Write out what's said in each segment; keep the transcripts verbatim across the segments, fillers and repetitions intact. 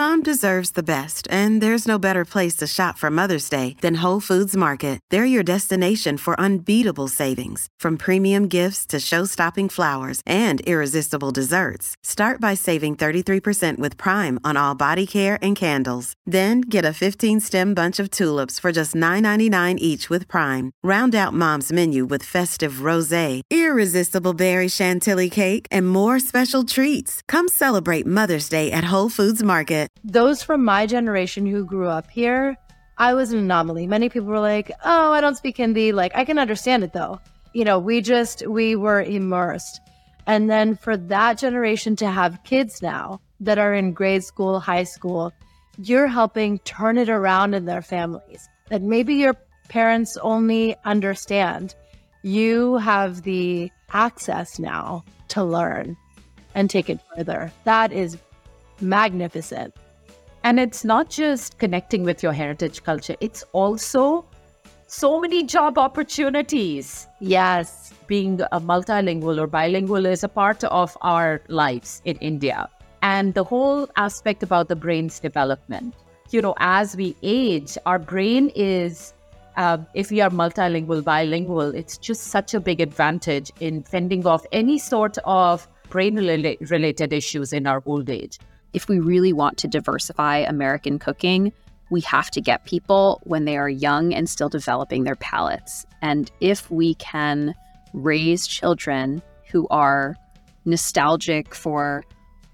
Mom deserves the best, and there's no better place to shop for Mother's Day than Whole Foods Market. They're your destination for unbeatable savings, from premium gifts to show-stopping flowers and irresistible desserts. Start by saving thirty-three percent with Prime on all body care and candles. Then get a fifteen-stem bunch of tulips for just nine ninety-nine each with Prime. Round out Mom's menu with festive rosé, irresistible berry chantilly cake, and more special treats. Come celebrate Mother's Day at Whole Foods Market. Those from my generation who grew up here, I was an anomaly. Many people were like, oh, I don't speak Hindi. Like, I can understand it though. You know, we just, we were immersed. And then for that generation to have kids now that are in grade school, high school, you're helping turn it around in their families. That maybe your parents only understand. You have the access now to learn and take it further. That is magnificent. And it's not just connecting with your heritage culture. It's also so many job opportunities. Yes. Being a multilingual or bilingual is a part of our lives in India. And the whole aspect about the brain's development. You know, as we age, our brain is, uh, if we are multilingual, bilingual, it's just such a big advantage in fending off any sort of brain-related issues in our old age. If we really want to diversify American cooking, we have to get people when they are young and still developing their palates. And if we can raise children who are nostalgic for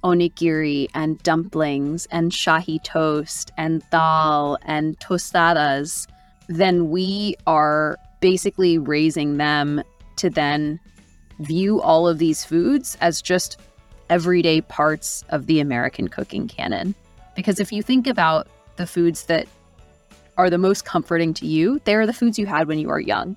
onigiri and dumplings and shahi toast and dal and tostadas, then we are basically raising them to then view all of these foods as just everyday parts of the American cooking canon. Because if you think about the foods that are the most comforting to you, they are the foods you had when you were young.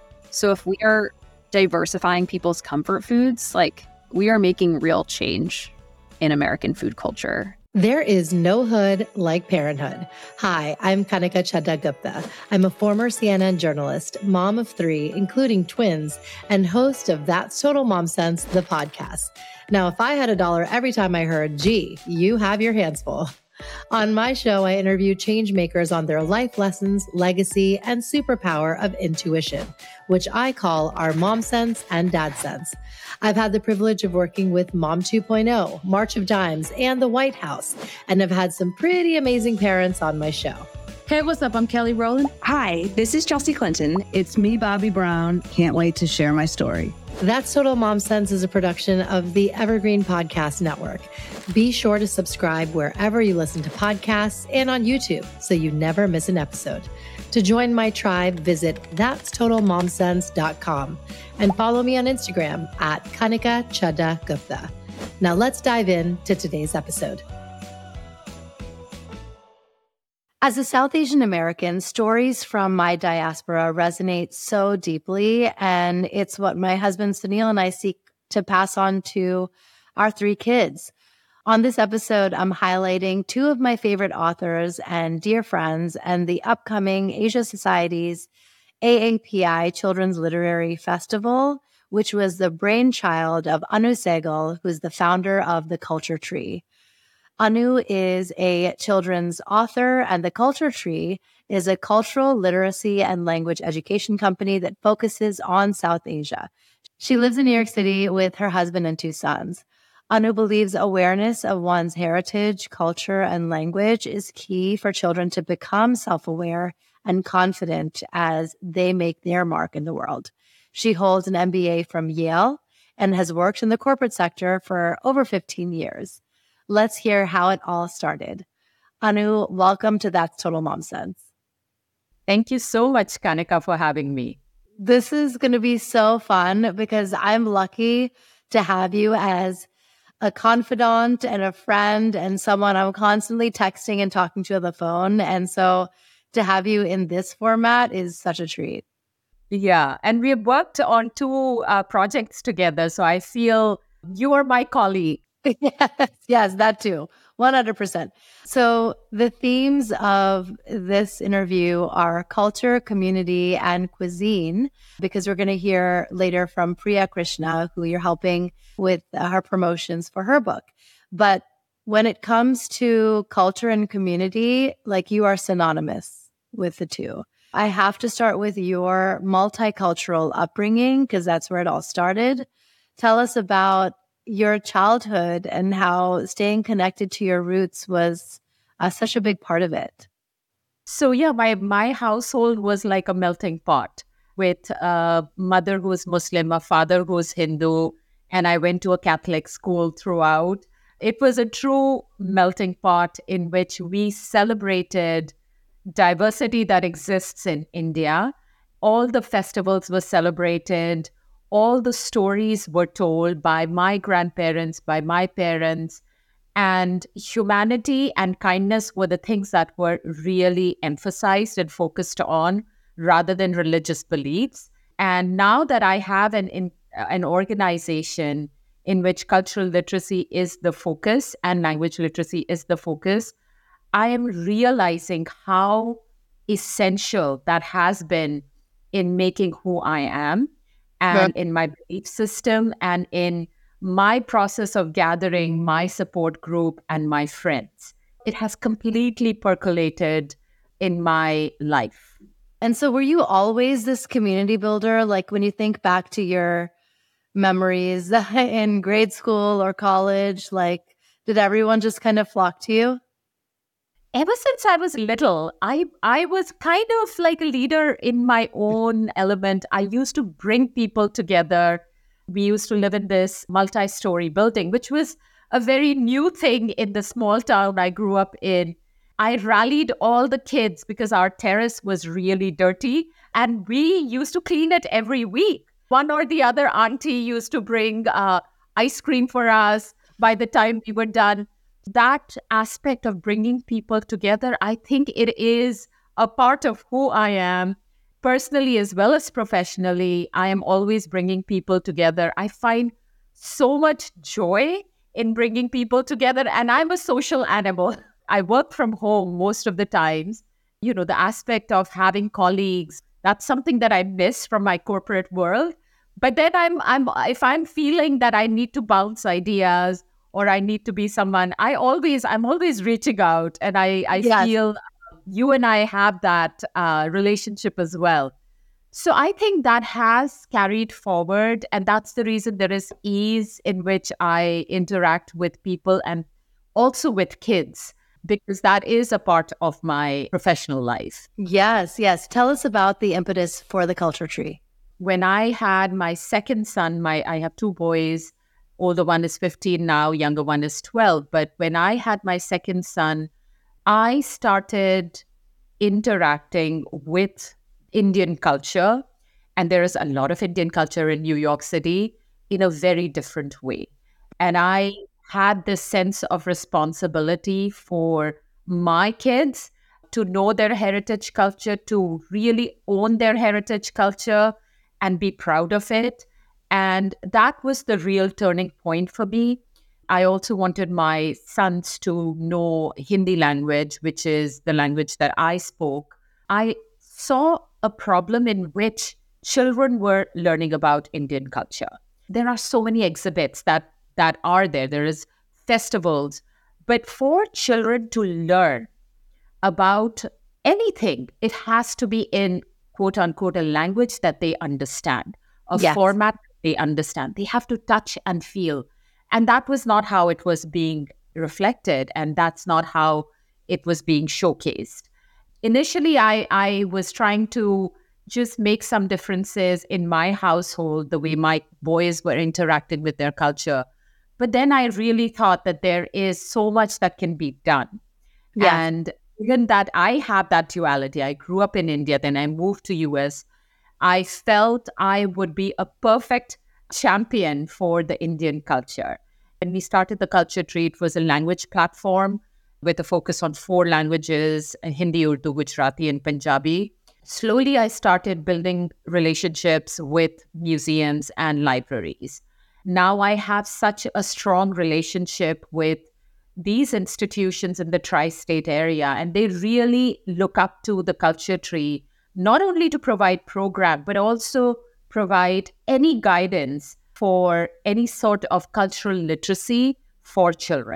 So if we are diversifying people's comfort foods, like, we are making real change in American food culture. There is no hood like parenthood. Hi, I'm Kanika Chadda Gupta. I'm a former C N N journalist, mom of three, including twins, and host of That's Total Mom Sense, the podcast. Now, if I had a dollar every time I heard, gee, you have your hands full. On my show, I interview change makers on their life lessons, legacy, and superpower of intuition, which I call our Mom Sense and Dad Sense. I've had the privilege of working with Mom two point oh, March of Dimes, and the White House, and have had some pretty amazing parents on my show. Hey, what's up? I'm Kelly Rowland. Hi, this is Chelsea Clinton. It's me, Bobby Brown. Can't wait to share my story. That's Total Mom Sense is a production of the Evergreen Podcast Network. Be sure to subscribe wherever you listen to podcasts and on YouTube so you never miss an episode. To join my tribe, visit that's total mom sense dot com and follow me on Instagram at Kanika Chadda Gupta. Now let's dive in to today's episode. As a South Asian American, stories from my diaspora resonate so deeply, and it's what my husband Sunil and I seek to pass on to our three kids. On this episode, I'm highlighting two of my favorite authors and dear friends and the upcoming Asia Society's A A P I Children's Literary Festival, which was the brainchild of Anu Sehgal, who's the founder of The Culture Tree. Anu is a children's author, and The Culture Tree is a cultural literacy and language education company that focuses on South Asia. She lives in New York City with her husband and two sons. Anu believes awareness of one's heritage, culture, and language is key for children to become self-aware and confident as they make their mark in the world. She holds an M B A from Yale and has worked in the corporate sector for over fifteen years. Let's hear how it all started. Anu, welcome to That's Total Mom Sense. Thank you so much, Kanika, for having me. This is going to be so fun because I'm lucky to have you as a confidant and a friend and someone I'm constantly texting and talking to on the phone. And so to have you in this format is such a treat. Yeah, and we have worked on two uh, projects together, so I feel you are my colleague. Yes, yes, that too. one hundred percent. So the themes of this interview are culture, community, and cuisine, because we're going to hear later from Priya Krishna, who you're helping with uh, her promotions for her book. But When it comes to culture and community, like you are synonymous with the two. I have to start with your multicultural upbringing because that's where it all started. Tell us about your childhood and how staying connected to your roots was uh, such a big part of it. So yeah, my my household was like a melting pot with a mother who was Muslim, a father who was Hindu, and I went to a Catholic school throughout. It was a true melting pot in which we celebrated diversity that exists in India. All the festivals were celebrated. All the stories were told by my grandparents, by my parents. And humanity and kindness were the things that were really emphasized and focused on rather than religious beliefs. And now that I have an, in, an organization in which cultural literacy is the focus and language literacy is the focus, I am realizing how essential that has been in making who I am and yeah. in my belief system and in my process of gathering my support group and my friends. It has completely percolated in my life. And so were you always this community builder? Like when you think back to your memories in grade school or college, like did everyone just kind of flock to you? Ever since I was little, I I was kind of like a leader in my own element. I used to bring people together. We used to live in this multi-story building, which was a very new thing in the small town I grew up in. I rallied all the kids because our terrace was really dirty and we used to clean it every week. One or the other auntie used to bring uh, ice cream for us by the time we were done. That aspect of bringing people together, I think it is a part of who I am. Personally as well as professionally, I am always bringing people together. I find so much joy in bringing people together, and I'm a social animal. I work from home most of the times. You know, the aspect of having colleagues, that's something that I miss from my corporate world. But then I'm, I'm, if I'm feeling that I need to bounce ideas or I need to be someone, I always, I'm always reaching out, and I, I yes. feel you and I have that uh, relationship as well. So I think that has carried forward, and that's the reason there is ease in which I interact with people and also with kids, because that is a part of my professional life. Yes, yes. Tell us about the impetus for the Culture Tree. When I had my second son, my I have two boys. Older one is fifteen now, younger one is twelve. But when I had my second son, I started interacting with Indian culture, and there is a lot of Indian culture in New York City in a very different way. And I had this sense of responsibility for my kids to know their heritage culture, to really own their heritage culture and be proud of it. And that was the real turning point for me. I also wanted my sons to know Hindi language, which is the language that I spoke. I saw a problem in which children were learning about Indian culture. There are so many exhibits that, that are there. There is festivals. But for children to learn about anything, it has to be in, quote unquote, a language that they understand, a yes. format they understand. They have to touch and feel. And that was not how it was being reflected. And that's not how it was being showcased. Initially, I, I was trying to just make some differences in my household, the way my boys were interacting with their culture. But then I really thought that there is so much that can be done. Yes. And given that I have that duality, I grew up in India, then I moved to U S, I felt I would be a perfect champion for the Indian culture. When we started the Culture Tree, it was a language platform with a focus on four languages, Hindi, Urdu, Gujarati, and Punjabi. Slowly, I started building relationships with museums and libraries. Now I have such a strong relationship with these institutions in the tri-state area, and they really look up to the Culture Tree, not only to provide program, but also provide any guidance for any sort of cultural literacy for children.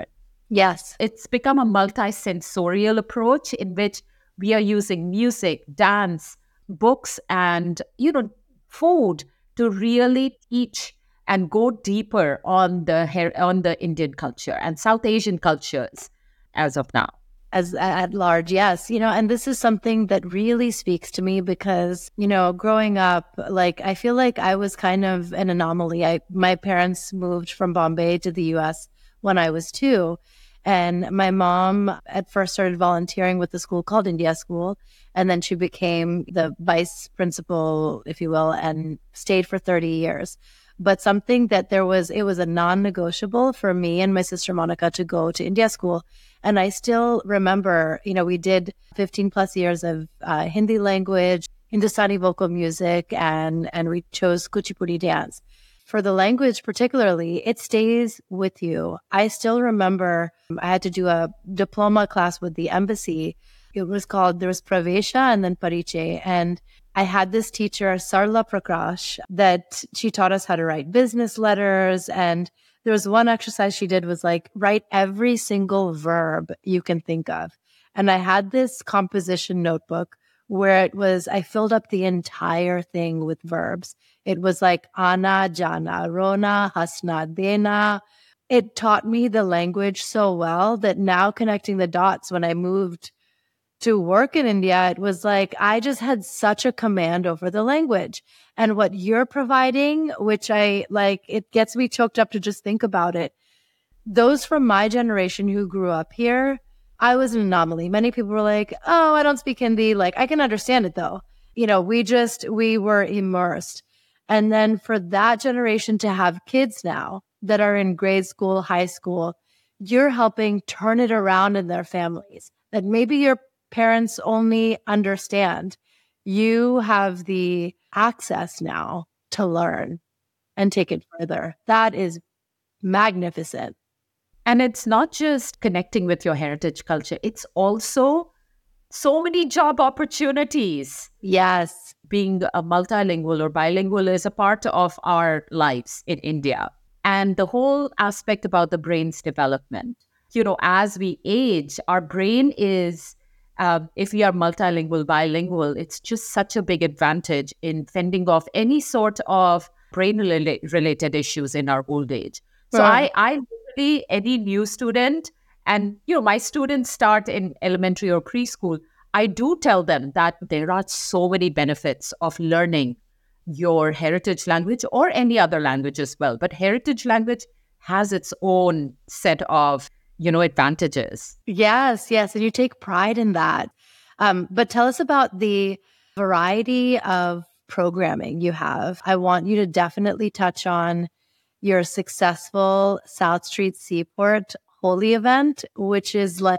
Yes. It's become a multi-sensorial approach in which we are using music, dance, books, and, you know, food to really teach and go deeper on the her- on the Indian culture and South Asian cultures as of now. As at large, yes. You know, and this is something that really speaks to me because, you know, growing up, like, I feel like I was kind of an anomaly. I my parents moved from Bombay to the U S when I was two. And my mom at first started volunteering with a school called India School. And then she became the vice principal, if you will, and stayed for thirty years. But something that there was, it was a non-negotiable for me and my sister Monica to go to India School. And I still remember, you know, we did fifteen plus years of uh, Hindi language, Hindustani vocal music, and, and we chose Kuchipudi dance. For the language particularly, it stays with you. I still remember I had to do a diploma class with the embassy. It was called, there was Pravesha and then Pariche. And I had this teacher, Sarla Prakash, that she taught us how to write business letters. And there was one exercise she did was like, write every single verb you can think of. And I had this composition notebook where it was, I filled up the entire thing with verbs. It was like Ana, Jana, Rona, Hasna, Dena. It taught me the language so well that now connecting the dots when I moved to work in India, it was like I just had such a command over the language. And what you're providing, which I like, it gets me choked up to just think about it. Those from my generation who grew up here, I was an anomaly. Many people were like, oh, I don't speak Hindi. Like, I can understand it though. You know, we just, we were immersed. And then for that generation to have kids now that are in grade school, high school, you're helping turn it around in their families. That maybe your parents only understand. You have the access now to learn and take it further. That is magnificent. And it's not just connecting with your heritage culture, it's also so many job opportunities. Yes. Being a multilingual or bilingual is a part of our lives in India. And the whole aspect about the brain's development. You know, as we age, our brain is, uh, if we are multilingual, bilingual, it's just such a big advantage in fending off any sort of brain-related issues in our old age. So Right. I, I literally, any new student, and, you know, my students start in elementary or preschool, I do tell them that there are so many benefits of learning your heritage language or any other language as well. But heritage language has its own set of, you know, advantages. Yes, yes. And you take pride in that. Um, but tell us about the variety of programming you have. I want you to definitely touch on your successful South Street Seaport Holi event, which is like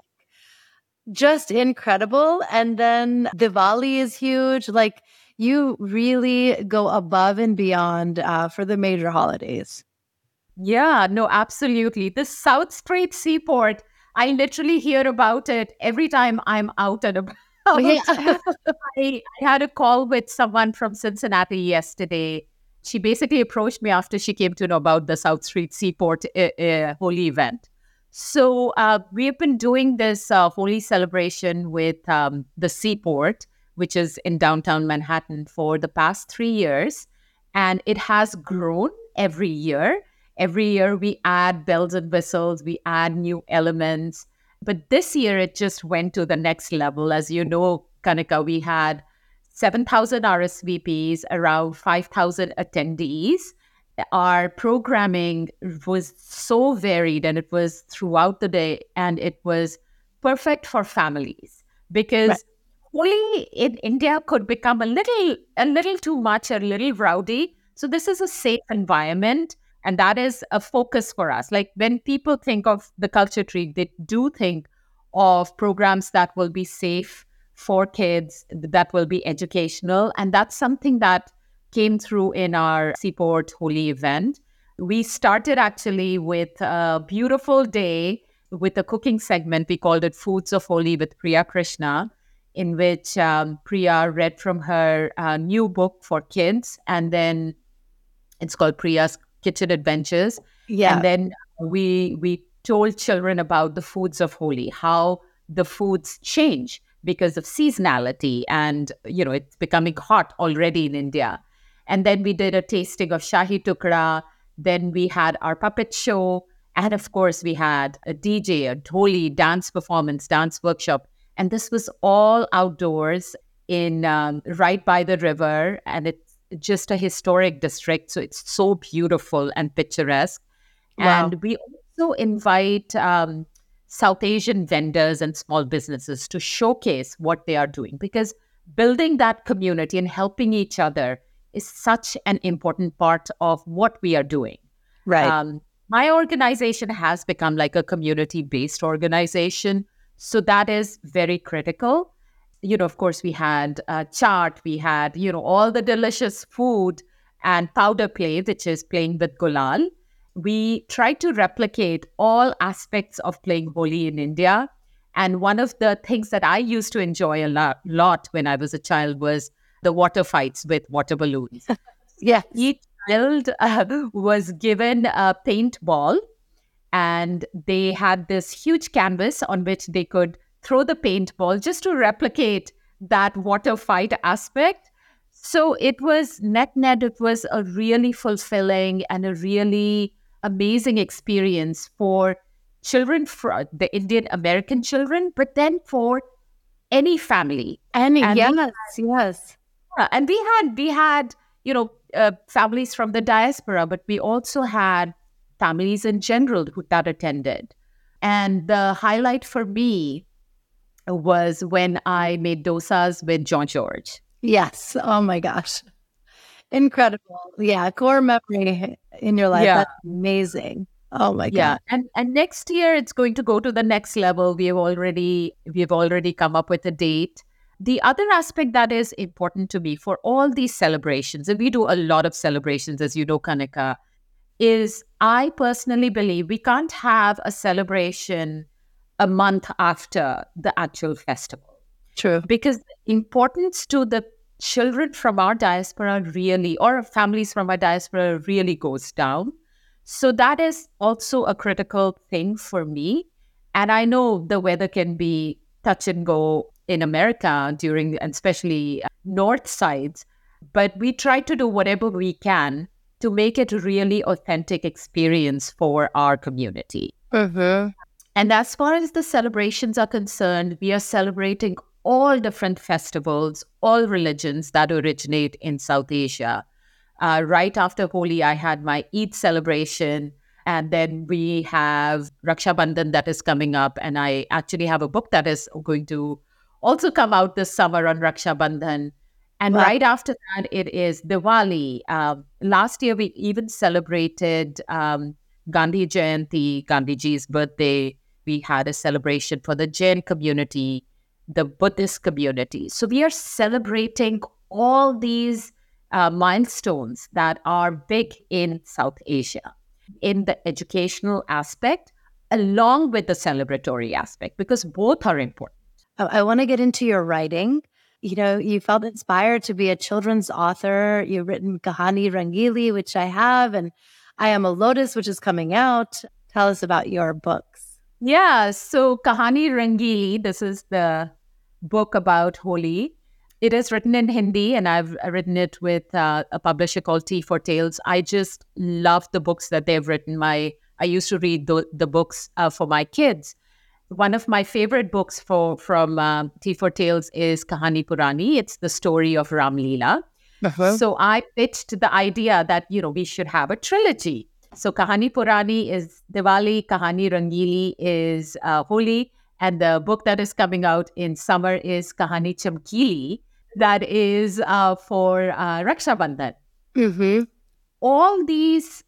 just incredible. And then Diwali is huge. Like, you really go above and beyond uh, for the major holidays. Yeah, no, absolutely. The South Street Seaport, I literally hear about it every time I'm out and about. Oh, yeah. I, I had a call with someone from Cincinnati yesterday. She basically approached me after she came to know about the South Street Seaport uh, uh, Holi event. So uh, we've been doing this uh, Holi celebration with um, the Seaport, which is in downtown Manhattan, for the past three years. And it has grown every year. Every year we add bells and whistles, we add new elements. But this year it just went to the next level. As you know, Kanika, we had seven thousand R S V Ps, around five thousand attendees. Our programming was so varied and it was throughout the day, and it was perfect for families because right. Holi in India could become a little, a little too much, a little rowdy. So this is a safe environment. And that is a focus for us. Like, when people think of the culture treat, they do think of programs that will be safe for kids, that will be educational. And that's something that came through in our Seaport Holi event. We started actually with a beautiful day with a cooking segment. We called it Foods of Holi with Priya Krishna, in which um, Priya read from her uh, new book for kids. And then it's called Priya's Kitchen Adventures. Yeah. And then we we told children about the foods of Holi, how the foods change because of seasonality, and, you know, it's becoming hot already in India. And then we did a tasting of Shahi Tukra. Then we had our puppet show. And of course, we had a D J, a Holi dance performance, dance workshop. And this was all outdoors in um, right by the river. And it's just a historic district. So it's so beautiful and picturesque. Wow. And we also invite um, South Asian vendors and small businesses to showcase what they are doing, because building that community and helping each other is such an important part of what we are doing. Right. Um, my organization has become like a community-based organization. So that is very critical. You know, of course, we had uh, chaat, we had, you know, all the delicious food and powder play, which is playing with gulal. We try to replicate all aspects of playing Holi in India. And one of the things that I used to enjoy a lot, lot when I was a child was the water fights with water balloons. Yes. Each child uh, was given a paintball, and they had this huge canvas on which they could throw the paintball just to replicate that water fight aspect. So it was net net, it was a really fulfilling and a really amazing experience for children, for the Indian American children, but then for any family. Any, And yes, we had- yes. Yeah, and we had, we had, you know, uh, families from the diaspora, but we also had families in general who that attended. And the highlight for me was when I made dosas with John George. Yes. Oh my gosh. Incredible. Yeah. Core memory in your life. Yeah. That's amazing. Oh my Yeah, God. and and next year it's going to go to the next level. We have already we've already come up with a date. The other aspect that is important to me for all these celebrations, and we do a lot of celebrations, as you know, Kanika, is I personally believe we can't have a celebration a month after the actual festival, True. because the importance to the children from our diaspora really, or families from our diaspora really goes down. So that is also a critical thing for me. And I know the weather can be touch and go in America during, and especially north sides, but we try to do whatever we can to make it a really authentic experience for our community. Mm-hmm. And as far as the celebrations are concerned, we are celebrating all different festivals, all religions that originate in South Asia. Uh, right after Holi, I had my Eid celebration. And then we have Raksha Bandhan that is coming up. And I actually have a book that is going to also come out this summer on Raksha Bandhan. And Wow. right after that, it is Diwali. Um, last year, we even celebrated um, Gandhi Jayanti, Gandhiji's birthday. We had a celebration for the Jain community, the Buddhist community. So we are celebrating all these uh, milestones that are big in South Asia, in the educational aspect, along with the celebratory aspect, because both are important. I, I want to get into your writing. You know, you felt inspired to be a children's author. You've written Kahani Rangili, which I have, and I Am a Lotus, which is coming out. Tell us about your books. Yeah, so Kahani Rangili, this is the book about Holi. It is written in Hindi, and I've written it with uh, a publisher called Tea for Tales. I just love the books that they've written. My I used to read the, the books uh, for my kids. One of my favorite books for from uh, Tea for Tales is Kahani Purani. It's the story of Ram Leela. Uh-huh. So I pitched the idea that, you know, we should have a trilogy. So Kahani Purani is Diwali, Kahani Rangili is uh, Holi, and the book that is coming out in summer is Kahani Chamkili, that is uh, for uh, Raksha Bandhan. Mm-hmm. All these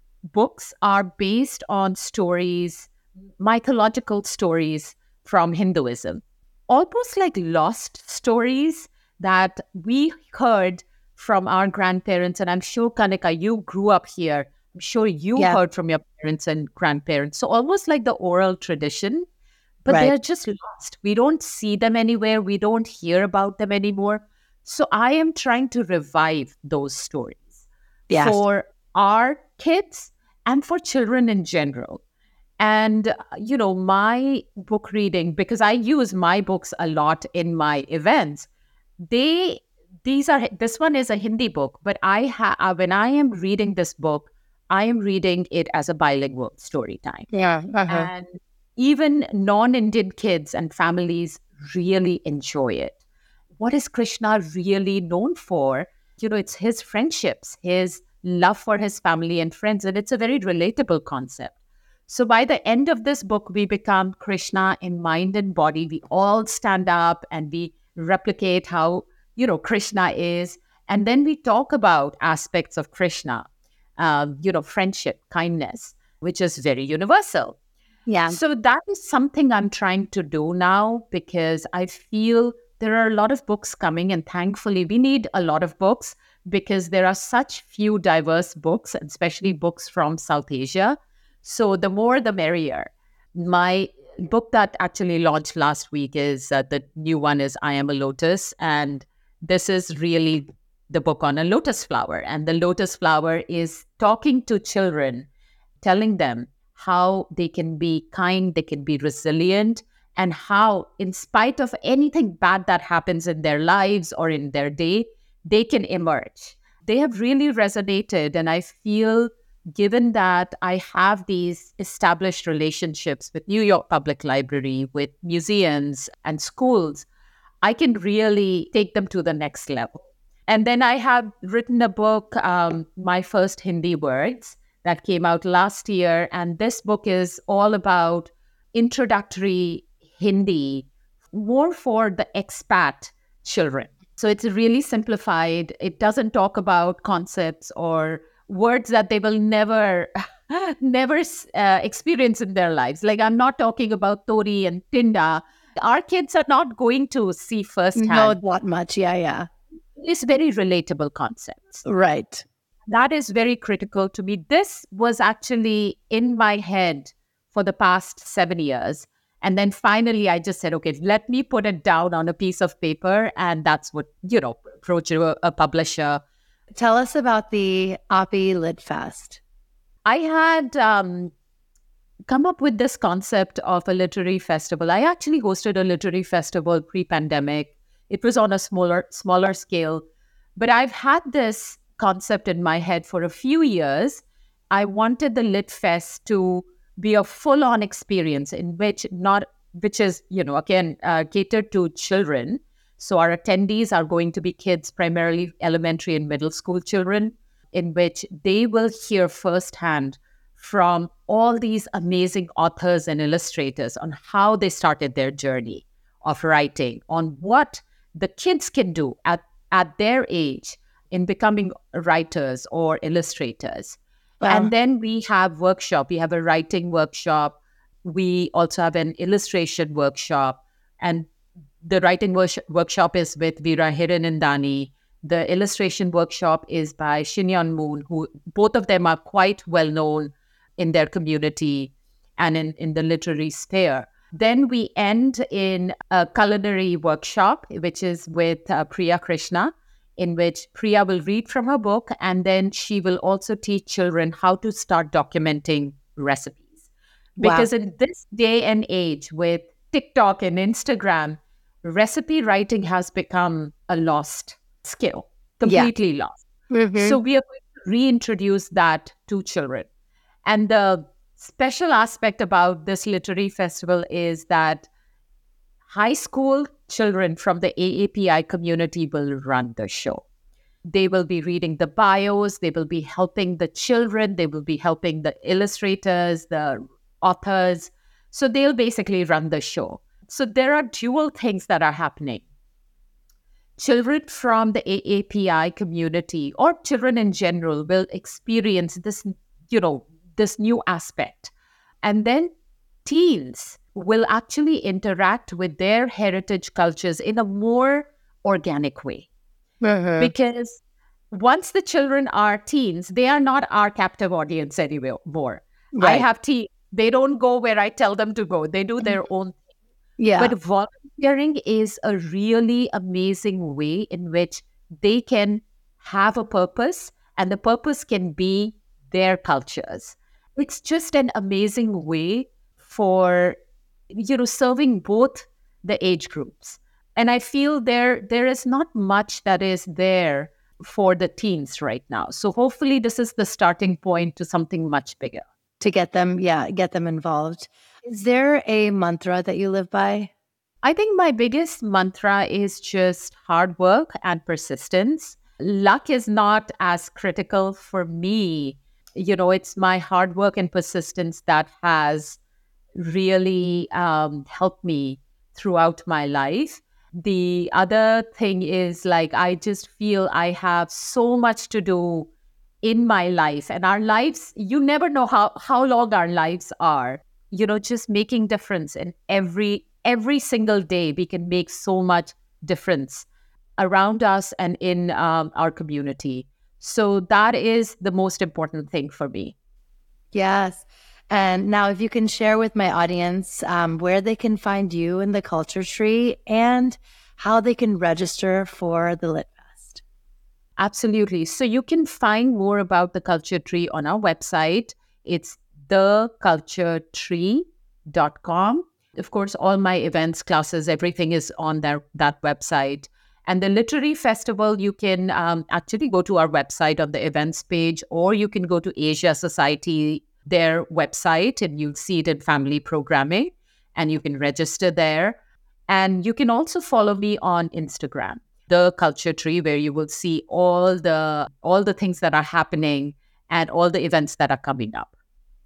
books are based on stories, mythological stories from Hinduism, almost like lost stories that we heard from our grandparents. And I'm sure, Kanika, you grew up here. I'm sure you Yeah. heard from your parents and grandparents. So almost like the oral tradition, but Right. they're just lost. We don't see them anywhere. We don't hear about them anymore. So I am trying to revive those stories Yes. for our kids and for children in general. And, uh, you know, my book reading, because I use my books a lot in my events, they, these are, this one is a Hindi book, but I have, when I am reading this book, I am reading it as a bilingual story time. Yeah. Uh-huh. And even non-Indian kids and families really enjoy it. What is Krishna really known for? You know, it's his friendships, his love for his family and friends, and it's a very relatable concept. So by the end of this book, we become Krishna in mind and body. We all stand up and we replicate how, you know, Krishna is. And then we talk about aspects of Krishna, um, you know, friendship, kindness, which is very universal. Yeah. So that is something I'm trying to do now, because I feel there are a lot of books coming, and thankfully we need a lot of books because there are such few diverse books, especially books from South Asia. So the more the merrier. My book that actually launched last week is uh, the new one is I Am a Lotus. And this is really the book on a lotus flower. And the lotus flower is talking to children, telling them how they can be kind, they can be resilient, and how, in spite of anything bad that happens in their lives or in their day, they can emerge. They have really resonated. And I feel, given that I have these established relationships with New York Public Library, with museums and schools, I can really take them to the next level. And then I have written a book, um, My First Hindi Words, that came out last year. And this book is all about introductory Hindi, more for the expat children. So it's really simplified. It doesn't talk about concepts or words that they will never, never uh, experience in their lives. Like, I'm not talking about Tori and Tinda. Our kids are not going to see firsthand. No, not much. Yeah, yeah. It's very relatable concepts. Right. That is very critical to me. This was actually in my head for the past seven years. And then finally, I just said, okay, let me put it down on a piece of paper. And that's what, you know, approach a, a publisher. Tell us about the Oppie Lit Fest. I had um, come up with this concept of a literary festival. I actually hosted a literary festival pre-pandemic. It was on a smaller, smaller scale. But I've had this concept in my head for a few years. I wanted the Lit Fest to be a full-on experience in which not, which is, you know, again, uh, catered to children. So our attendees are going to be kids, primarily elementary and middle school children, in which they will hear firsthand from all these amazing authors and illustrators on how they started their journey of writing, on what the kids can do at, at their age in becoming writers or illustrators. Wow. And then we have workshop. We have a writing workshop. We also have an illustration workshop. And the writing wor- workshop is with Veera Hiranandani. The illustration workshop is by Shinyon Moon, who both of them are quite well known in their community and in, in the literary sphere. Then we end in a culinary workshop, which is with uh, Priya Krishna, in which Priya will read from her book, and then she will also teach children how to start documenting recipes. Because wow. in this day and age with TikTok and Instagram, recipe writing has become a lost skill, completely yeah. lost. Mm-hmm. So we are going to reintroduce that to children. And the special aspect about this literary festival is that high school children from the A A P I community will run the show. They will be reading the bios, they will be helping the children, they will be helping the illustrators, the authors. So they'll basically run the show. So there are dual things that are happening. Children from the A A P I community or children in general will experience this, you know, this new aspect. And then teens will actually interact with their heritage cultures in a more organic way. Uh-huh. Because once the children are teens, they are not our captive audience anymore. Right. I have teens. They don't go where I tell them to go. They do their own thing. Yeah. But volunteering is a really amazing way in which they can have a purpose, and the purpose can be their cultures. It's just an amazing way for, you know, serving both the age groups. And I feel there there is not much that is there for the teens right now. So hopefully this is the starting point to something much bigger. To get them, yeah, get them involved. Is there a mantra that you live by? I think my biggest mantra is just hard work and persistence. Luck is not as critical for me. You know, it's my hard work and persistence that has really um, helped me throughout my life. The other thing is, like, I just feel I have so much to do in my life, and our lives, you never know how, how long our lives are. You know, just making difference in every, every single day, we can make so much difference around us and in um, our community. So that is the most important thing for me. Yes. And now, if you can share with my audience um, where they can find you in the Culture Tree and how they can register for the Lit Fest. Absolutely. So you can find more about the Culture Tree on our website. It's the culture tree dot com. Of course, all my events, classes, everything is on their, that website. And the Literary Festival, you can um, actually go to our website on the events page, or you can go to Asia Society, their website, and you'll see it in family programming, and you can register there. And you can also follow me on Instagram, The Culture Tree, where you will see all the all the things that are happening and all the events that are coming up.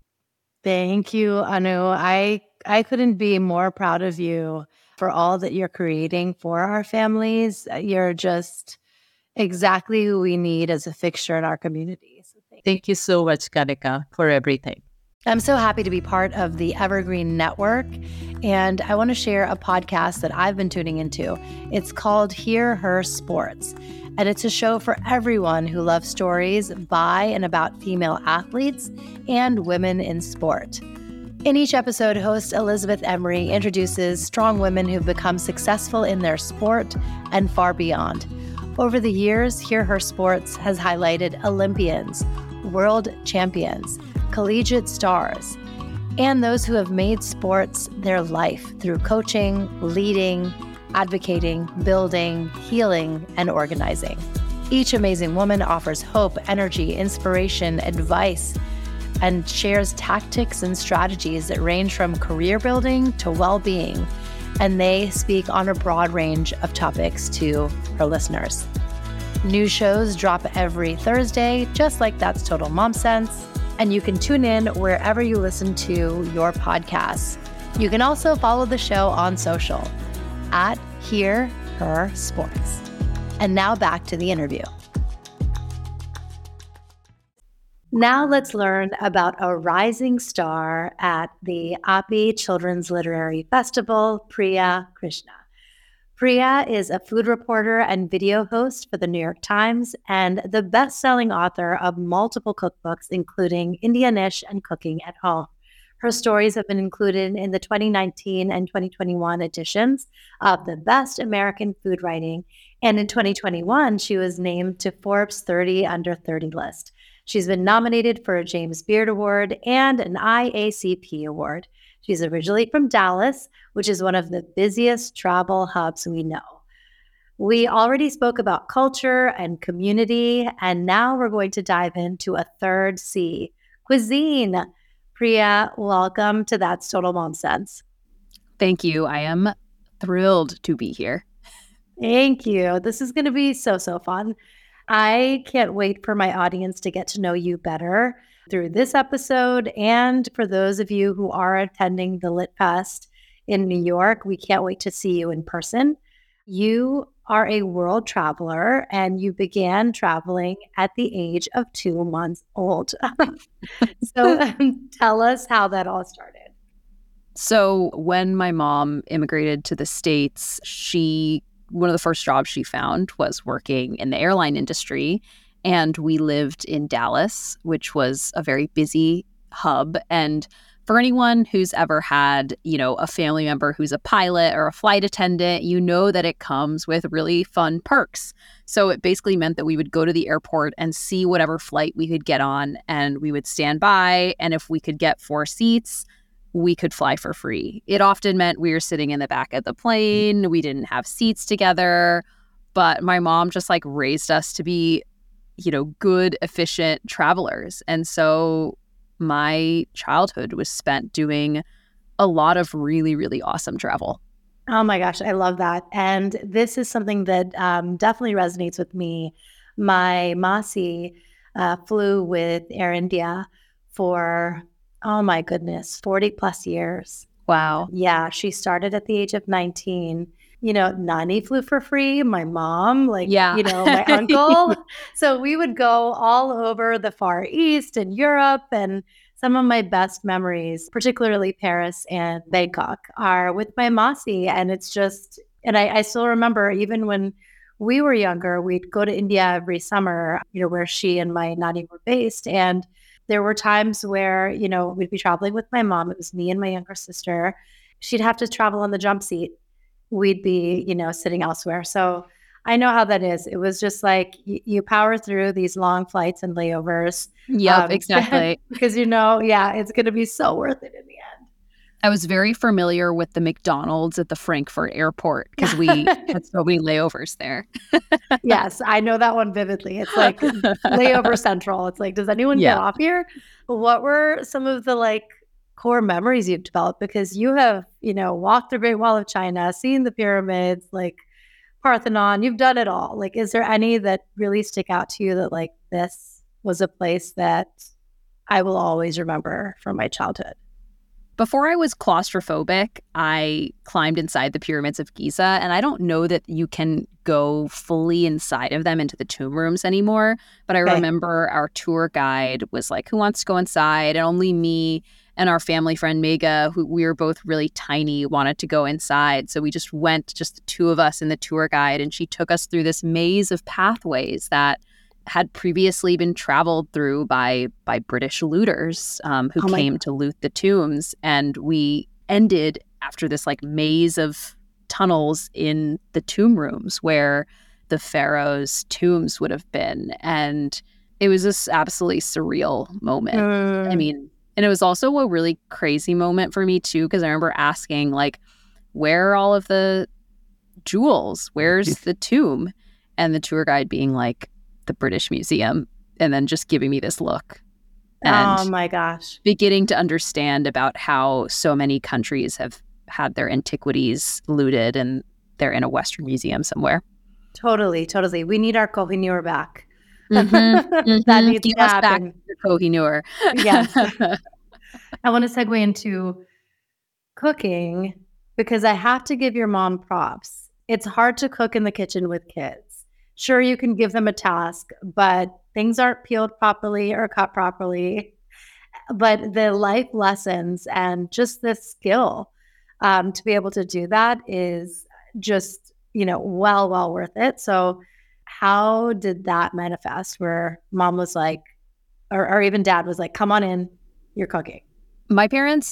Thank you, Anu. I I couldn't be more proud of you for all that you're creating for our families. You're just exactly who we need as a fixture in our community. So thank, thank you so much, Kanika, for everything. I'm so happy to be part of the Evergreen Network, and I want to share a podcast that I've been tuning into. It's called Hear Her Sports, and it's a show for everyone who loves stories by and about female athletes and women in sport. In each episode, host Elizabeth Emery introduces strong women who've become successful in their sport and far beyond. Over the years, Hear Her Sports has highlighted Olympians, world champions, collegiate stars, and those who have made sports their life through coaching, leading, advocating, building, healing, and organizing. Each amazing woman offers hope, energy, inspiration, advice, and shares tactics and strategies that range from career building to well-being, and they speak on a broad range of topics to her listeners. New shows drop every Thursday, just like That's Total Mom Sense, and you can tune in wherever you listen to your podcasts. You can also follow the show on social at Hear Her Sports. And now back to the interview. Now let's learn about a rising star at the API Children's Literary Festival, Priya Krishna. Priya is a food reporter and video host for the New York Times and the best-selling author of multiple cookbooks, including Indianish and Cooking at Home. Her stories have been included in the twenty nineteen and twenty twenty-one editions of the Best American Food Writing, and in twenty twenty-one, she was named to Forbes thirty under thirty list. She's been nominated for a James Beard Award and an I A C P Award. She's originally from Dallas, which is one of the busiest travel hubs we know. We already spoke about culture and community, and now we're going to dive into a third C, cuisine. Priya, welcome to That's Total Mom Sense. Thank you. I am thrilled to be here. Thank you. This is going to be so, so fun. I can't wait for my audience to get to know you better through this episode. And for those of you who are attending the Lit Fest in New York, we can't wait to see you in person. You are a world traveler, and you began traveling at the age of two months old. So um, tell us how that all started. So when my mom immigrated to the States, she one of the first jobs she found was working in the airline industry. And we lived in Dallas, which was a very busy hub. And for anyone who's ever had, you know, a family member who's a pilot or a flight attendant, you know that it comes with really fun perks. So it basically meant that we would go to the airport and see whatever flight we could get on, and we would stand by. And if we could get four seats, we could fly for free. It often meant we were sitting in the back of the plane. We didn't have seats together. But my mom just like raised us to be, you know, good, efficient travelers. And so my childhood was spent doing a lot of really, really awesome travel. Oh my gosh, I love that. And this is something that um, definitely resonates with me. My Masi uh, flew with Air India for, oh my goodness, forty plus years. Wow. Yeah, she started at the age of nineteen. You know, Nani flew for free, my mom, like, yeah. you know, my uncle. So we would go all over the Far East and Europe. And some of my best memories, particularly Paris and Bangkok, are with my Masi. And it's just, and I, I still remember even when we were younger, we'd go to India every summer, you know, where she and my Nani were based. And there were times where, you know, we'd be traveling with my mom. It was me and my younger sister. She'd have to travel on the jump seat. We'd be, you know, sitting elsewhere. So I know how that is. It was just like y- you power through these long flights and layovers. Yep, um, exactly. Because, you know, yeah, it's going to be so worth it in the end. I was very familiar with the McDonald's at the Frankfurt airport because we had so many layovers there. Yes, I know that one vividly. It's like layover central. It's like, does anyone Yeah. get off here? What were some of the like core memories you've developed? Because you have, you know, walked the Great Wall of China, seen the pyramids, like Parthenon, you've done it all. Like, is there any that really stick out to you that like this was a place that I will always remember from my childhood? Before I was claustrophobic, I climbed inside the pyramids of Giza, and I don't know that you can go fully inside of them into the tomb rooms anymore. But I Okay. remember our tour guide was like, who wants to go inside? And only me and our family friend Mega, who we were both really tiny, wanted to go inside. So we just went, just the two of us and the tour guide, and she took us through this maze of pathways that had previously been traveled through by by British looters um, who Oh my- came to loot the tombs. And we ended after this like maze of tunnels in the tomb rooms where the pharaoh's tombs would have been. And it was this absolutely surreal moment. Mm. I mean, and it was also a really crazy moment for me too, because I remember asking like, where are all of the jewels? Where's the tomb? And the tour guide being like, the British Museum, and then just giving me this look and oh my gosh. beginning to understand about how so many countries have had their antiquities looted and they're in a Western museum somewhere. Totally, totally. We need our Kohinoor back. Mm-hmm, mm-hmm. That needs Give to us back happen. the Kohinoor. Yes. I want to segue into cooking because I have to give your mom props. It's hard to cook in the kitchen with kids. Sure, you can give them a task, but things aren't peeled properly or cut properly. But the life lessons and just the skill um, to be able to do that is just, you know, well, well worth it. So how did that manifest where mom was like, or, or even dad was like, come on in, you're cooking? My parents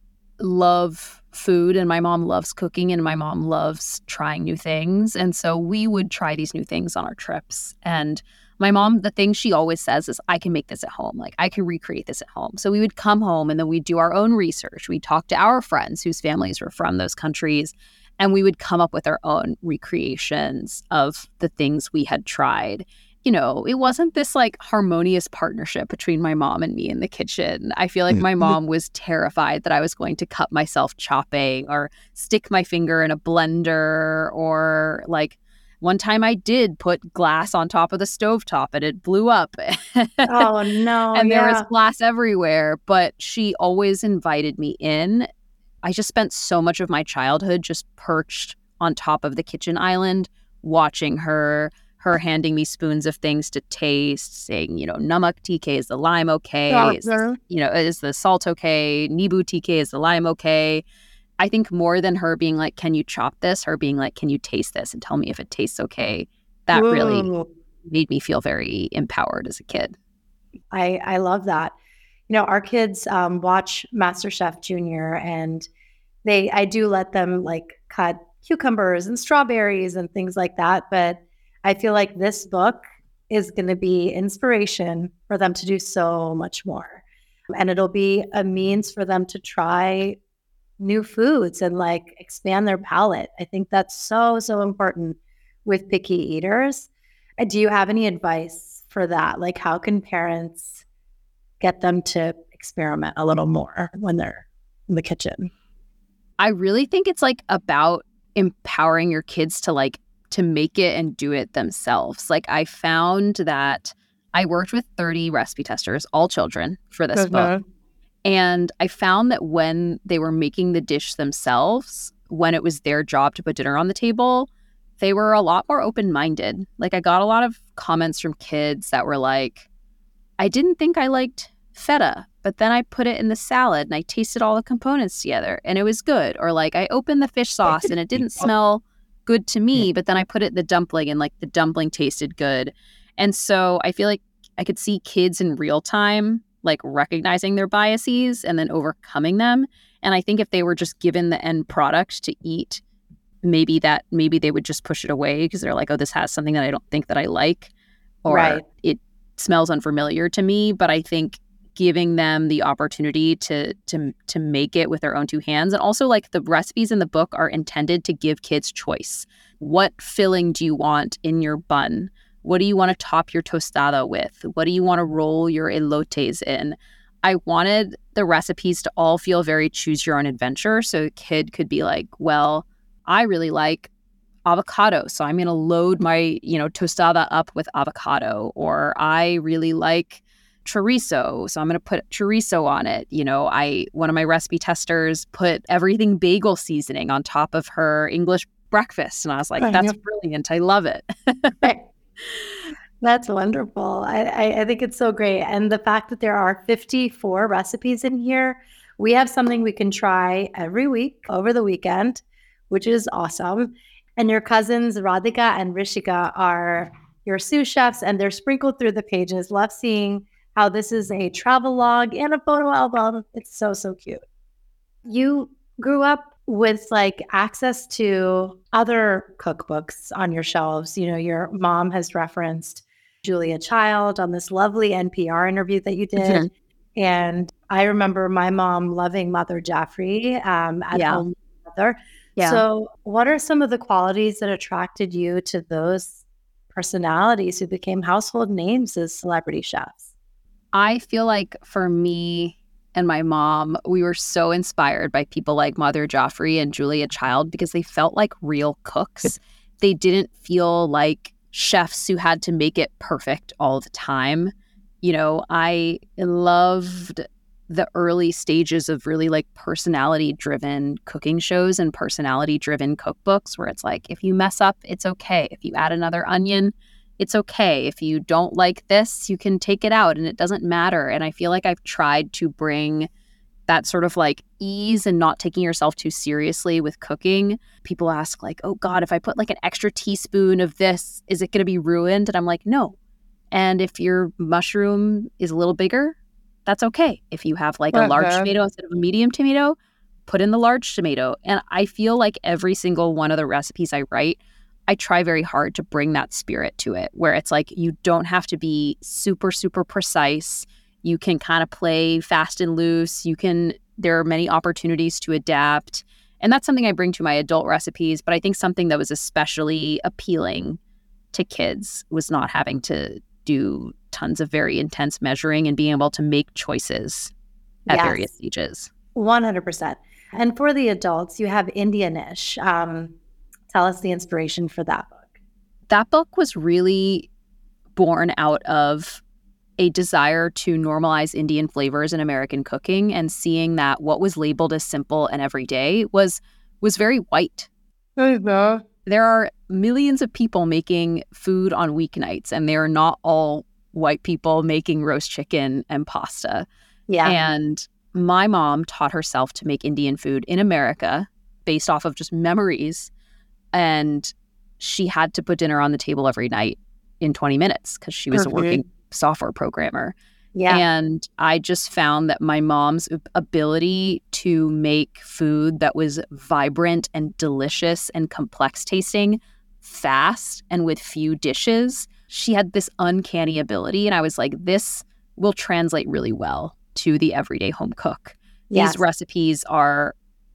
love food and my mom loves cooking and my mom loves trying new things. And so we would try these new things on our trips. And my mom, the thing she always says is, I can make this at home. Like, I can recreate this at home. So we would come home and then we'd do our own research. We'd talk to our friends whose families were from those countries. And we would come up with our own recreations of the things we had tried. You know, it wasn't this like harmonious partnership between my mom and me in the kitchen. I feel like my mom was terrified that I was going to cut myself chopping or stick my finger in a blender, or like one time I did put glass on top of the stovetop and it blew up. Oh, no. And there yeah. was glass everywhere, but she always invited me in. I just spent so much of my childhood just perched on top of the kitchen island, watching her, her handing me spoons of things to taste, saying, you know, namak T K, is the lime okay? Yeah, Is, yeah. you know, is the salt okay? Nibu T K, is the lime okay? I think more than her being like, can you chop this? Her being like, can you taste this and tell me if it tastes okay? That really Ooh. made me feel very empowered as a kid. I, I love that. You know, our kids um, watch MasterChef Junior, and they I do let them like cut cucumbers and strawberries and things like that. But I feel like this book is going to be inspiration for them to do so much more. And it'll be a means for them to try new foods and like expand their palate. I think that's so, so important with picky eaters. Uh, Do you have any advice for that? Like, how can parents get them to experiment a little more when they're in the kitchen? I really think it's like about empowering your kids to like to make it and do it themselves. Like I found that I worked with thirty recipe testers, all children, for this Okay. book. And I found that when they were making the dish themselves, when it was their job to put dinner on the table, they were a lot more open-minded. Like I got a lot of comments from kids that were like, I didn't think I liked feta, but then I put it in the salad and I tasted all the components together and it was good. Or like I opened the fish sauce and it didn't smell good to me, but then I put it in the dumpling and like the dumpling tasted good. And so I feel like I could see kids in real time like recognizing their biases and then overcoming them. And I think if they were just given the end product to eat, maybe that maybe they would just push it away because they're like, oh, this has something that I don't think that I like, or Right. it smells unfamiliar to me. But I think giving them the opportunity to to to make it with their own two hands, and also like the recipes in the book are intended to give kids choice. What filling do you want in your bun? What do you want to top your tostada with? What do you want to roll your elotes in? I wanted the recipes to all feel very choose your own adventure. So a kid could be like, well, I really like avocado, so I'm going to load my, you know, tostada up with avocado. Or I really like chorizo, so I'm going to put chorizo on it. You know, I one of my recipe testers put everything bagel seasoning on top of her English breakfast. And I was like, Oh, that's yeah. brilliant. I love it. That's wonderful. I, I, I think it's so great. And the fact that there are fifty-four recipes in here, we have something we can try every week over the weekend, which is awesome. And your cousins, Radhika and Rishika, are your sous chefs, and they're sprinkled through the pages. Love seeing how this is a travel log and a photo album. It's so, so cute. You grew up with like access to other cookbooks on your shelves. You know, your mom has referenced Julia Child on this lovely N P R interview that you did. Mhm. And I remember my mom loving Mother Jaffrey um, at Yeah. home. Mother. Yeah. So what are some of the qualities that attracted you to those personalities who became household names as celebrity chefs? I feel like for me and my mom, we were so inspired by people like Mother Joffrey and Julia Child because they felt like real cooks. They didn't feel like chefs who had to make it perfect all the time. You know, I loved the early stages of really like personality-driven cooking shows and personality-driven cookbooks where it's like, if you mess up, it's okay. If you add another onion, it's okay. If you don't like this, you can take it out and it doesn't matter. And I feel like I've tried to bring that sort of like ease and not taking yourself too seriously with cooking. People ask like, oh God, if I put like an extra teaspoon of this, is it going to be ruined? And I'm like, no. And if your mushroom is a little bigger, that's okay. If you have like a large Uh-huh. tomato instead of a medium tomato, put in the large tomato. And I feel like every single one of the recipes I write, I try very hard to bring that spirit to it, where it's like you don't have to be super, super precise. You can kind of play fast and loose. You can, there are many opportunities to adapt. And that's something I bring to my adult recipes. But I think something that was especially appealing to kids was not having to do tons of very intense measuring and being able to make choices at Yes. various stages. one hundred percent. And for the adults, you have Indianish. Um, tell us the inspiration for that book. That book was really born out of a desire to normalize Indian flavors in American cooking and seeing that what was labeled as simple and everyday was was very white. There are millions of people making food on weeknights, and they are not all white people making roast chicken and pasta. Yeah. And my mom taught herself to make Indian food in America based off of just memories. And she had to put dinner on the table every night in twenty minutes because she was a working software programmer. yeah. And I just found that my mom's ability to make food that was vibrant and delicious and complex tasting fast and with few dishes, she had this uncanny ability. And I was like, this will translate really well to the everyday home cook. Yes. These recipes are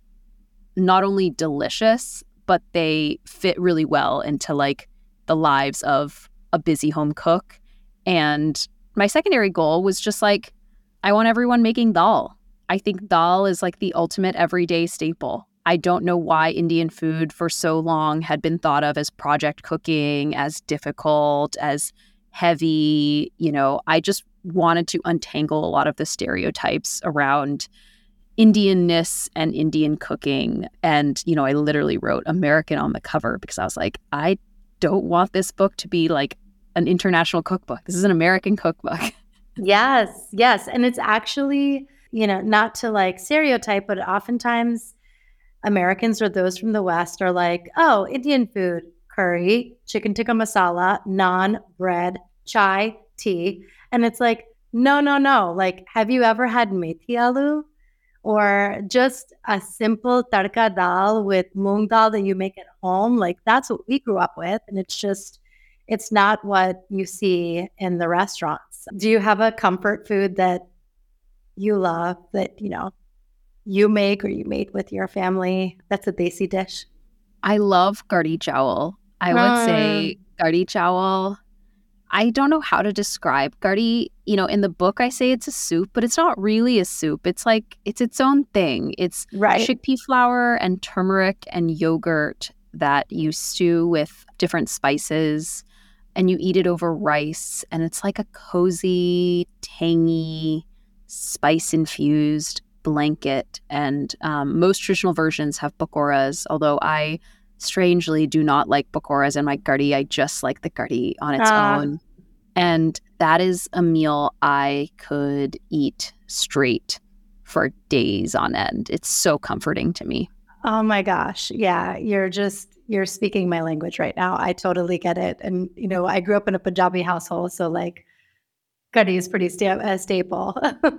not only delicious, but they fit really well into like the lives of a busy home cook. And my secondary goal was just like, I want everyone making dal. I think dal is like the ultimate everyday staple. I don't know why Indian food for so long had been thought of as project cooking, as difficult, as heavy. You know, I just wanted to untangle a lot of the stereotypes around Indianness and Indian cooking. And, you know, I literally wrote American on the cover because I was like, I don't want this book to be like an international cookbook. This is an American cookbook. Yes, yes. And it's actually, you know, not to like stereotype, but oftentimes Americans or those from the West are like, oh, Indian food, curry, chicken tikka masala, naan, bread, chai, tea. And it's like, no, no, no. Like, have you ever had methi aloo? Or just a simple tadka dal with moong dal that you make at home? Like, that's what we grew up with. And it's just, it's not what you see in the restaurants. Do you have a comfort food that you love that, you know, you make or you made with your family? That's a desi dish. I love gardi chawal. I would Mm. say gardi chawal. I don't know how to describe gardi. You know, in the book I say it's a soup, but it's not really a soup. It's like, it's its own thing. It's Right. chickpea flour and turmeric and yogurt that you stew with different spices and you eat it over rice. And it's like a cozy, tangy, spice-infused blanket. And um, most traditional versions have pakoras, although I strangely do not like pakoras in my gardi. I just like the gardi on its Ah. own. And that is a meal I could eat straight for days on end. It's so comforting to me. Oh my gosh. Yeah. You're just, you're speaking my language right now. I totally get it. And, you know, I grew up in a Punjabi household. So like curry is pretty sta- uh, staple.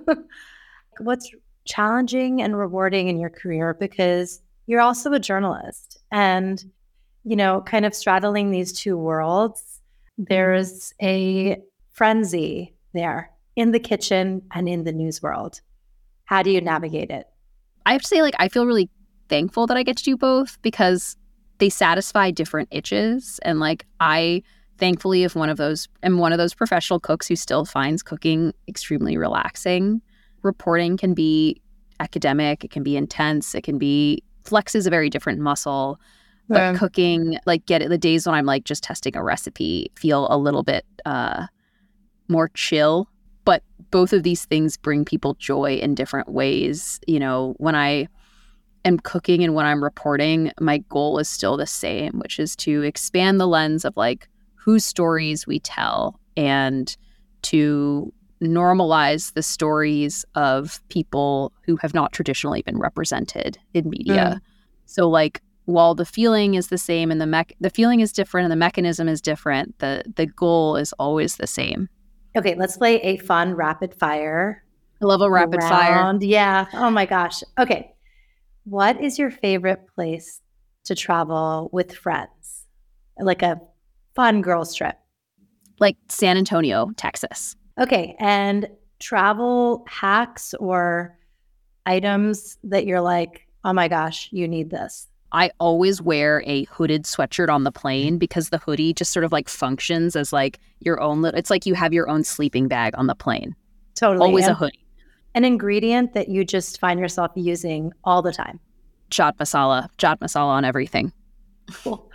What's challenging and rewarding in your career? Because you're also a journalist and, you know, kind of straddling these two worlds, there's a frenzy there in the kitchen and in the news world. How do you navigate it? I have to say, like, I feel really thankful that I get to do both because they satisfy different itches. And like, I thankfully if one of those am one of those professional cooks who still finds cooking extremely relaxing. Reporting can be academic, it can be intense, it can be flexes a very different muscle. But Yeah. cooking, like, get it, the days when I'm like just testing a recipe feel a little bit uh, more chill. But both of these things bring people joy in different ways. You know, when I am cooking and when I'm reporting, my goal is still the same, which is to expand the lens of like whose stories we tell and to normalize the stories of people who have not traditionally been represented in media. Mm. So like, while the feeling is the same and the mech the feeling is different and the mechanism is different, the the goal is always the same. Okay, let's play a fun rapid fire I love a rapid fire. round. Yeah. Oh my gosh. Okay. What is your favorite place to travel with friends? Like a fun girls trip. Like San Antonio, Texas. Okay. And travel hacks or items that you're like, oh my gosh, you need this. I always wear a hooded sweatshirt on the plane because the hoodie just sort of like functions as like your own little, it's like you have your own sleeping bag on the plane. Totally. Always And a hoodie. an ingredient that you just find yourself using all the time. Chaat masala, chaat masala on everything. Cool.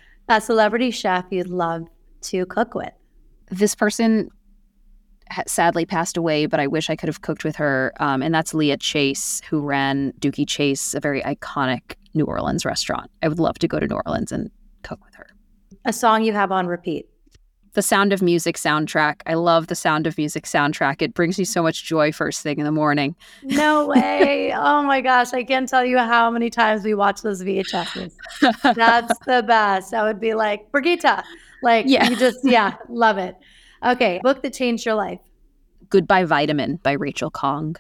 A celebrity chef you'd love to cook with. This person ha- sadly passed away, but I wish I could have cooked with her. Um, and that's Leah Chase, who ran Dookie Chase, a very iconic New Orleans restaurant. I would love to go to New Orleans and cook with her. A song you have on repeat. The Sound of Music soundtrack. I love the Sound of Music soundtrack. It brings me so much joy first thing in the morning. No way. Oh my gosh. I can't tell you how many times we watch those V H Ses. That's the best. I would be like, Brigitte. Like, Yeah. you just, yeah, love it. Okay. Book that changed your life. Goodbye Vitamin by Rachel Kong.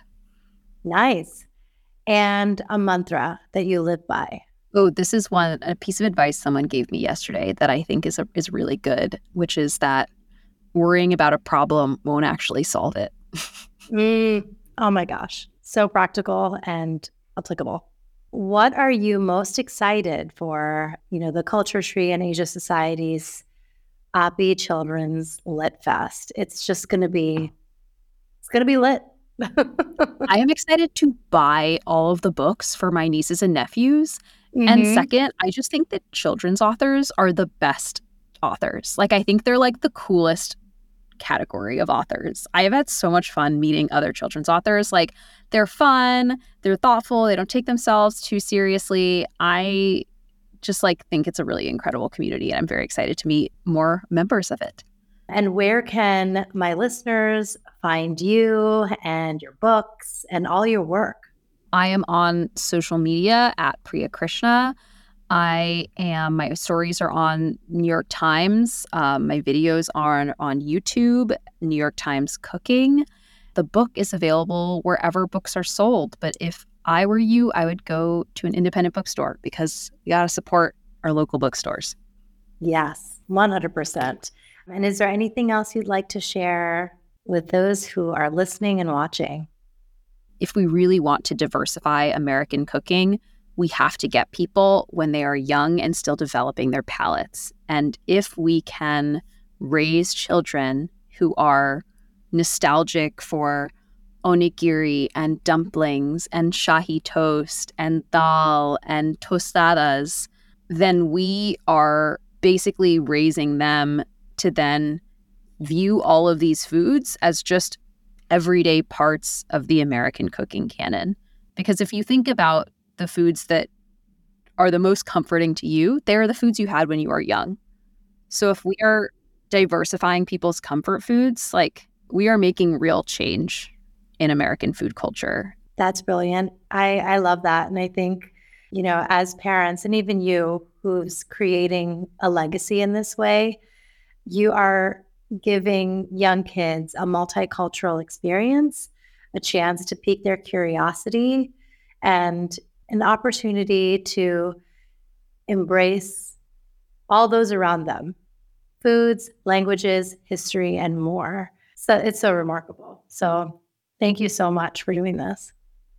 Nice. And a mantra that you live by. Oh, this is one a piece of advice someone gave me yesterday that I think is a, is really good, which is that worrying about a problem won't actually solve it. Mm. Oh my gosh. So practical and applicable. What are you most excited for, you know, the Culture Tree and Asia Society's Oppie Children's Lit Fest? It's just going to be, it's going to be lit. I am excited to buy all of the books for my nieces and nephews. Mm-hmm. And second, I just think that children's authors are the best authors. Like, I think they're like the coolest category of authors. I have had so much fun meeting other children's authors. Like, they're fun, they're thoughtful, they don't take themselves too seriously. I just like think it's a really incredible community, and I'm very excited to meet more members of it. And where can my listeners find you and your books and all your work? I am on social media at Priya Krishna. I am, my stories are on New York Times. Um, my videos are on, on YouTube, New York Times Cooking. The book is available wherever books are sold. But if I were you, I would go to an independent bookstore because we got to support our local bookstores. Yes, one hundred percent. And is there anything else you'd like to share with those who are listening and watching? If we really want to diversify American cooking, we have to get people when they are young and still developing their palates. And if we can raise children who are nostalgic for onigiri and dumplings and shahi toast and dal and tostadas, then we are basically raising them to then view all of these foods as just everyday parts of the American cooking canon. Because if you think about the foods that are the most comforting to you, they're the foods you had when you were young. So if we are diversifying people's comfort foods, like, we are making real change in American food culture. That's brilliant. I, I love that. And I think, you know, as parents, and even you who's creating a legacy in this way, you are giving young kids a multicultural experience, a chance to pique their curiosity, and an opportunity to embrace all those around them, foods, languages, history, and more. So it's so remarkable. So thank you so much for doing this.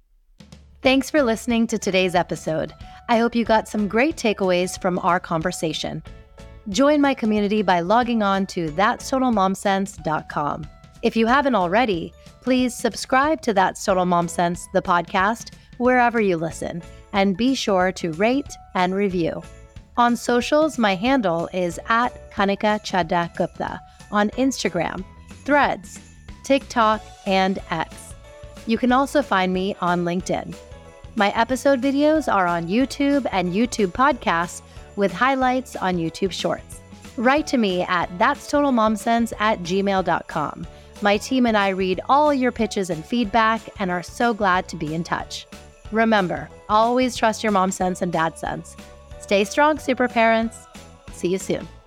Thanks for listening to today's episode. I hope you got some great takeaways from our conversation. Join my community by logging on to that's total mom sense dot com. If you haven't already, please subscribe to That's Total Mom Sense, the podcast, wherever you listen, and be sure to rate and review. On socials, my handle is at Kanika Chadda Gupta on Instagram, Threads, TikTok, and X. You can also find me on LinkedIn. My episode videos are on YouTube and YouTube podcasts with highlights on YouTube Shorts. Write to me at that's total mom sense at gmail dot com. My team and I read all your pitches and feedback and are so glad to be in touch. Remember, always trust your mom sense and dad sense. Stay strong, super parents. See you soon.